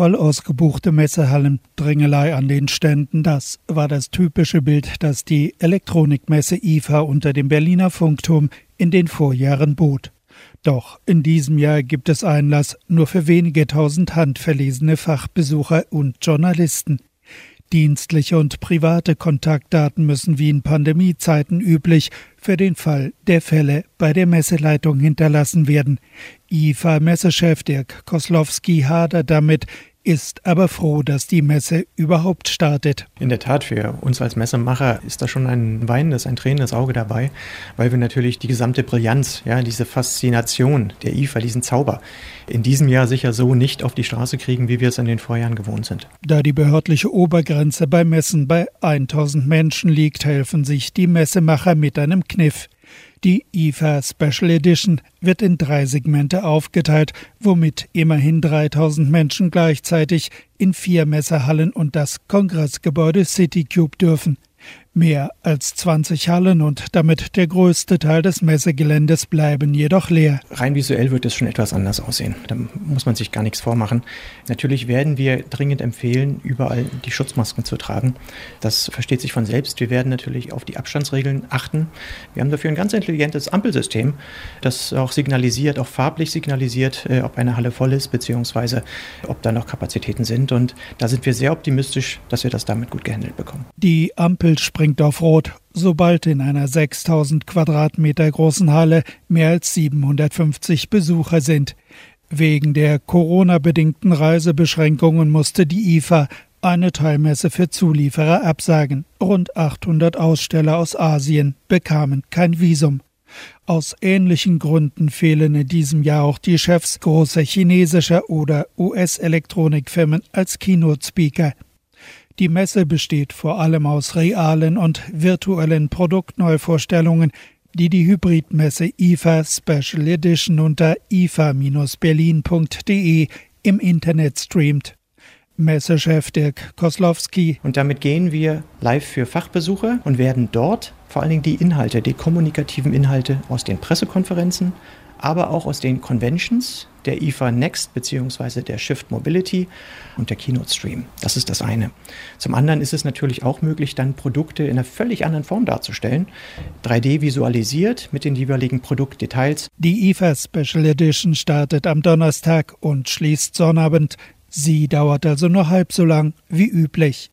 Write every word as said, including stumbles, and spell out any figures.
Voll ausgebuchte Messehallen, Drängelei an den Ständen, das war das typische Bild, das die Elektronikmesse I F A unter dem Berliner Funkturm in den Vorjahren bot. Doch in diesem Jahr gibt es Einlass nur für wenige tausend handverlesene Fachbesucher und Journalisten. Dienstliche und private Kontaktdaten müssen wie in Pandemiezeiten üblich für den Fall der Fälle bei der Messeleitung hinterlassen werden. I F A-Messechef Dirk Koslowski hadert damit, ist aber froh, dass die Messe überhaupt startet. In der Tat, für uns als Messemacher ist da schon ein weinendes, ein tränendes Auge dabei, weil wir natürlich die gesamte Brillanz, ja, diese Faszination der I F A, diesen Zauber, in diesem Jahr sicher so nicht auf die Straße kriegen, wie wir es in den Vorjahren gewohnt sind. Da die behördliche Obergrenze bei Messen bei tausend Menschen liegt, helfen sich die Messemacher mit einem Kniff. Die I F A Special Edition wird in drei Segmente aufgeteilt, womit immerhin dreitausend Menschen gleichzeitig in vier Messehallen und das Kongressgebäude CityCube dürfen. Mehr als zwanzig Hallen und damit der größte Teil des Messegeländes bleiben jedoch leer. Rein visuell wird es schon etwas anders aussehen. Da muss man sich gar nichts vormachen. Natürlich werden wir dringend empfehlen, überall die Schutzmasken zu tragen. Das versteht sich von selbst. Wir werden natürlich auf die Abstandsregeln achten. Wir haben dafür ein ganz intelligentes Ampelsystem, das auch signalisiert, auch farblich signalisiert, ob eine Halle voll ist, beziehungsweise ob da noch Kapazitäten sind. Und da sind wir sehr optimistisch, dass wir das damit gut gehandelt bekommen. Die Ampel springt auf Rot, sobald in einer sechstausend Quadratmeter großen Halle mehr als siebenhundertfünfzig Besucher sind. Wegen der Corona-bedingten Reisebeschränkungen musste die I F A eine Teilmesse für Zulieferer absagen. Rund achthundert Aussteller aus Asien bekamen kein Visum. Aus ähnlichen Gründen fehlen in diesem Jahr auch die Chefs großer chinesischer oder U S-Elektronikfirmen als Keynote-Speaker. Die Messe besteht vor allem aus realen und virtuellen Produktneuvorstellungen, die die Hybridmesse I F A Special Edition unter i f a Bindestrich berlin punkt d e im Internet streamt. Messechef Dirk Koslowski. Und damit gehen wir live für Fachbesucher und werden dort vor allen Dingen die Inhalte, die kommunikativen Inhalte aus den Pressekonferenzen, aber auch aus den Conventions, der I F A Next bzw. der Shift Mobility und der Keynote Stream. Das ist das eine. Zum anderen ist es natürlich auch möglich, dann Produkte in einer völlig anderen Form darzustellen, drei D visualisiert mit den jeweiligen Produktdetails. Die I F A Special Edition startet am Donnerstag und schließt Sonnabend. Sie dauert also nur halb so lang wie üblich.